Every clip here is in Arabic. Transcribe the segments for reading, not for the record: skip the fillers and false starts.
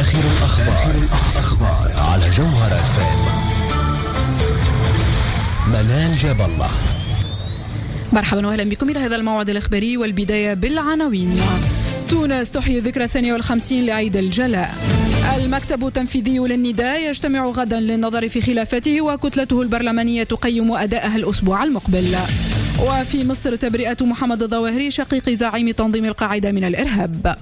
آخر الأخبار على جوهر FM. منال جاب الله. مرحبا وأهلا بكم إلى هذا الموعد الإخباري، والبداية بالعناوين. تونس تحيي الذكرى 52 لعيد الجلاء. المكتب التنفيذي للنداء يجتمع غدا للنظر في خلافاته، وكتلته البرلمانية تقيم أداءها الأسبوع المقبل. وفي مصر تبرئة محمد الظواهري شقيق زعيم تنظيم القاعدة من الإرهاب.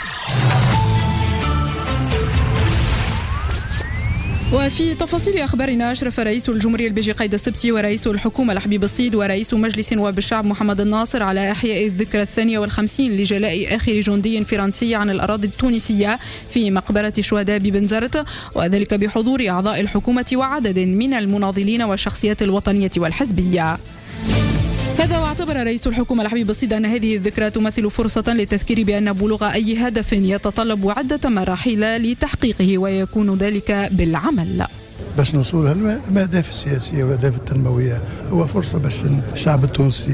وفي تفاصيل أخبارنا، أشرف رئيس الجمهورية البيجي قايد السبسي ورئيس الحكومة لحبيب الصيد ورئيس مجلس نواب الشعب محمد الناصر على إحياء الذكرى 52 لجلاء آخر جندي فرنسي عن الأراضي التونسية في مقبرة الشهداء ببنزرت، وذلك بحضور أعضاء الحكومة وعدد من المناضلين والشخصيات الوطنية والحزبية. هذا واعتبر رئيس الحكومة لحبيب الصيد أن هذه الذكرى تمثل فرصة للتذكير بأن بلوغ أي هدف يتطلب عدة مراحل لتحقيقه، ويكون ذلك بالعمل باش نوصل للأهداف السياسية والأهداف التنموية. هو فرصة باش الشعب التونسي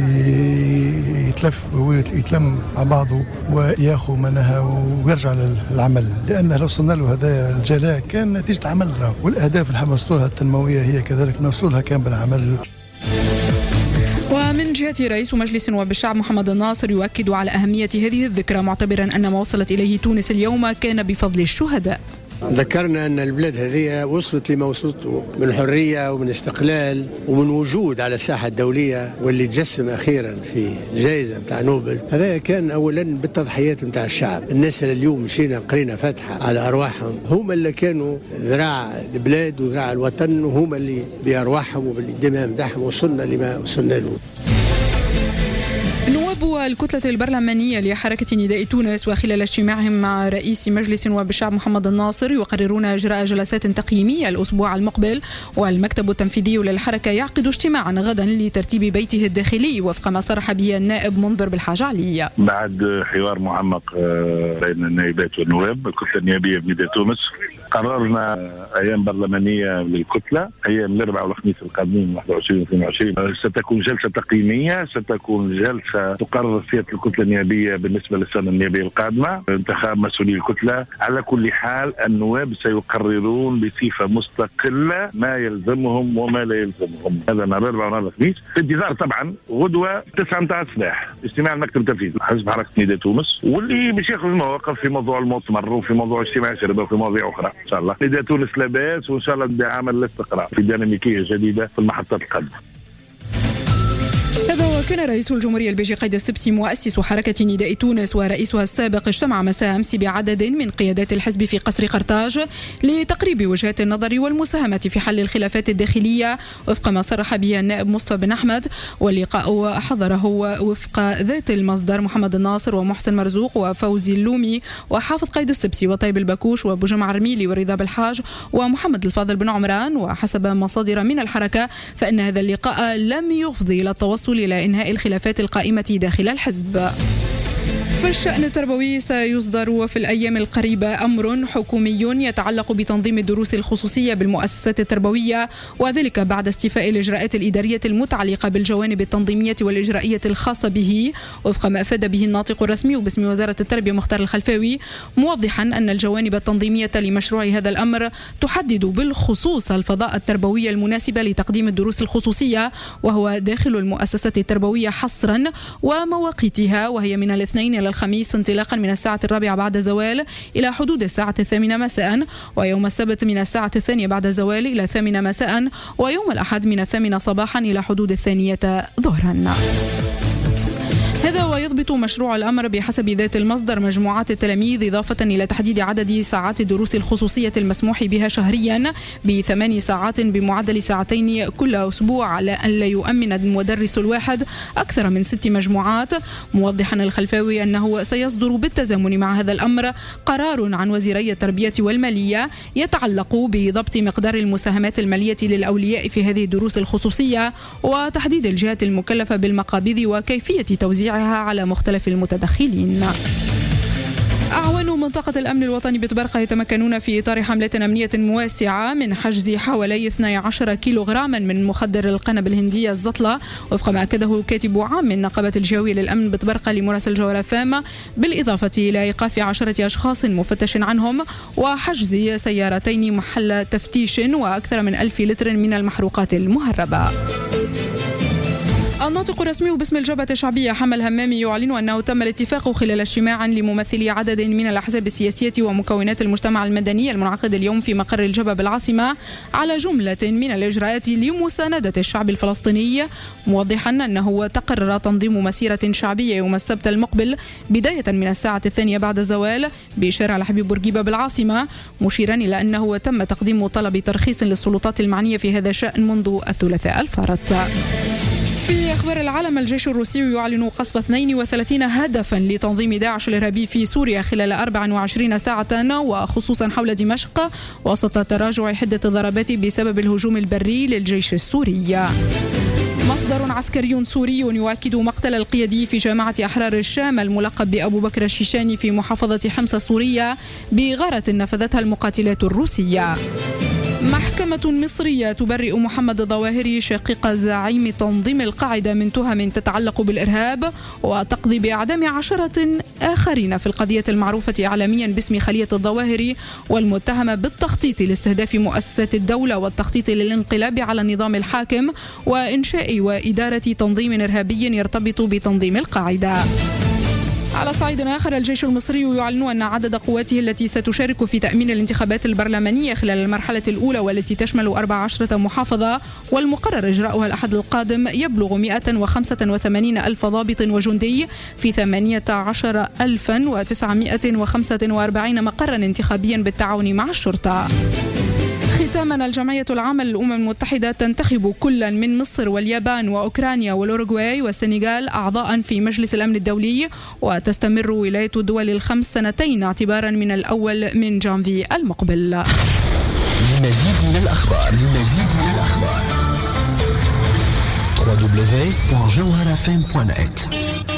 يتلم مع بعضه وياخذ منها ويرجع للعمل، لأن لو وصلنا له هذا الجلاء كان نتيجة عملنا، والأهداف اللي نوصلها التنموية هي كذلك نوصلها كان بالعمل. ومن جهة رئيس مجلس نواب الشعب محمد الناصر يؤكد على أهمية هذه الذكرى، معتبرا أن ما وصلت إليه تونس اليوم كان بفضل الشهداء. ذكرنا أن البلاد هذه وصلت لما وصلته من حرية ومن استقلال ومن وجود على الساحة الدولية، واللي تجسم أخيرا في جائزة متاع نوبل. هذا كان أولا بالتضحيات متاع الشعب. الناس اللي اليوم مشينا قرينا فاتحة على أرواحهم، هم اللي كانوا ذراع البلاد وذراع الوطن، وهم اللي بأرواحهم وبالدماء متاعهم وصلنا لما وصلنا له. نواب الكتلة البرلمانية لحركة نداء تونس وخلال اجتماعهم مع رئيس مجلس نواب الشعب محمد الناصر يقررون إجراء جلسات تقييمية الأسبوع المقبل، والمكتب التنفيذي للحركة يعقد اجتماعا غدا لترتيب بيته الداخلي وفق ما صرح به النائب منذر بالحاج علي. بعد حوار معمق بين النائبات والنواب الكتلة النيابية بنداء تونس، قررنا أيام برلمانية للكتلة، أيام الأربعاء والخميس القادمين 21 و 22. ستكون جلسة تقييمية، ستكون جلسة تقرر فيها الكتلة النيابية بالنسبة للسنة النيابية القادمة، انتخاب مسؤولي الكتلة. على كل حال النواب سيقررون بصفة مستقلة ما يلزمهم وما لا يلزمهم. هذا نهار الأربعاء ونهار الخميس، في انتظار طبعا غدوة 9 متاع الصباح اجتماع المكتب التنفيذي حزب حركة نداء تونس، واللي باش ياخذ المواقف في موضوع المؤتمر وفي موضوع اجتماع الشرطة وفي مواضيع أخرى. إن شاء الله نداء تونس لاباس، وإن شاء الله نبدأ عمل الاستقرار في ديناميكية جديدة في المحطات القادمة. هذا وكان رئيس الجمهورية البيجي قايد السبسي مؤسس حركة نداء تونس ورئيسها السابق اجتمع مساء أمس بعدد من قيادات الحزب في قصر قرطاج لتقريب وجهات النظر والمساهمة في حل الخلافات الداخلية وفق ما صرح به النائب مصطفى بن أحمد. واللقاء حضره وفق ذات المصدر محمد الناصر ومحسن مرزوق وفوزي اللومي وحافظ قايد السبسي وطيب البكوش وابو جمع رميلي ورضا بالحاج ومحمد الفاضل بن عمران. وحسب مصادر من الحركة فإن هذا اللقاء لم يفضي إلى التوصل إلى إنهاء الخلافات القائمة داخل الحزب. في الشأن التربوي سيصدر في الأيام القريبة أمر حكومي يتعلق بتنظيم الدروس الخصوصية بالمؤسسات التربوية، وذلك بعد استيفاء الإجراءات الإدارية المتعلقة بالجوانب التنظيمية والإجرائية الخاصة به، وفق ما أفاد به الناطق الرسمي باسم وزارة التربية مختار الخلفاوي، موضحا أن الجوانب التنظيمية لمشروع هذا الأمر تحدد بالخصوص الفضاء التربوي المناسب لتقديم الدروس الخصوصية، وهو داخل المؤسسات التربوية حصرا، ومواقيتها وهي من الاثنين إلى الخميس انطلاقا من الساعة 4 بعد الزوال إلى حدود الساعة 8 مساء، ويوم السبت من الساعة 2 بعد الزوال إلى 8 مساء، ويوم الأحد من 8 صباحا إلى حدود 2 ظهرا. هذا ويضبط مشروع الأمر بحسب ذات المصدر مجموعات التلاميذ، إضافة إلى تحديد عدد ساعات الدروس الخصوصية المسموح بها شهريا ب8 ساعات بمعدل 2 كل أسبوع، على أن لا يؤمن المدرس الواحد أكثر من 6 مجموعات، موضحا الخلفاوي أنه سيصدر بالتزامن مع هذا الأمر قرار عن وزيري التربية والمالية يتعلق بضبط مقدار المساهمات المالية للأولياء في هذه الدروس الخصوصية، وتحديد الجهات المكلفة بالمقابض وكيفية توزيعها على مختلف المتدخلين. أعوان منطقة الأمن الوطني بتبرقة يتمكنون في إطار حملة أمنية واسعة من حجز حوالي 12 كيلوغراما من مخدر القنب الهندية الزطلة، وفق ما أكده كاتب عام من نقابة الجهوية للأمن بتبرقة لمراسل جوهر FM، بالإضافة إلى إيقاف 10 أشخاص مفتش عنهم وحجز سيارتين محل تفتيش وأكثر من 1000 لتر من المحروقات المهربة. الناطق الرسمي باسم الجبهة الشعبية حمد الهمامي يعلن أنه تم الاتفاق خلال اجتماع لممثلي عدد من الأحزاب السياسية ومكونات المجتمع المدني المنعقد اليوم في مقر الجبهة بالعاصمة على جملة من الإجراءات لمساندة الشعب الفلسطيني، موضحا أنه تقرر تنظيم مسيرة شعبية يوم السبت المقبل بداية من الساعة 2 بعد الزوال بشارع الحبيب بورقيبة بالعاصمة، مشيرا إلى أنه تم تقديم طلب ترخيص للسلطات المعنية في هذا الشأن منذ الثلاثاء الفارط. في أخبار العالم، الجيش الروسي يعلن قصف 32 هدفا لتنظيم داعش الإرهابي في سوريا خلال 24 ساعة، وخصوصا حول دمشق، وسط تراجع حدة الضربات بسبب الهجوم البري للجيش السوري. مصدر عسكري سوري يؤكد مقتل القيادي في جماعة أحرار الشام الملقب بأبو بكر الشيشاني في محافظة حمص السورية بغارة نفذتها المقاتلات الروسية. محكمة مصرية تبرئ محمد الظواهري شقيق زعيم تنظيم القاعدة من تهم تتعلق بالإرهاب، وتقضي بإعدام 10 آخرين في القضية المعروفة إعلاميا باسم خلية الظواهري، والمتهمة بالتخطيط لاستهداف مؤسسات الدولة والتخطيط للانقلاب على النظام الحاكم وإنشاء وإدارة تنظيم إرهابي يرتبط بتنظيم القاعدة. على صعيد آخر، الجيش المصري يعلن أن عدد قواته التي ستشارك في تأمين الانتخابات البرلمانية خلال المرحلة الأولى والتي تشمل 14 محافظة والمقرر إجراؤها الأحد القادم يبلغ 185 ألف ضابط وجندي في 18,945 مقرا انتخابيا بالتعاون مع الشرطة. ختاما، الجمعية العامة للأمم المتحدة تنتخب كلا من مصر واليابان وأوكرانيا والأوروغواي والسنغال أعضاء في مجلس الأمن الدولي، وتستمر ولاية الدول الخمس سنتين اعتبارا من الأول من جانفي المقبل. للمزيد من الأخبار www.jawharafm.net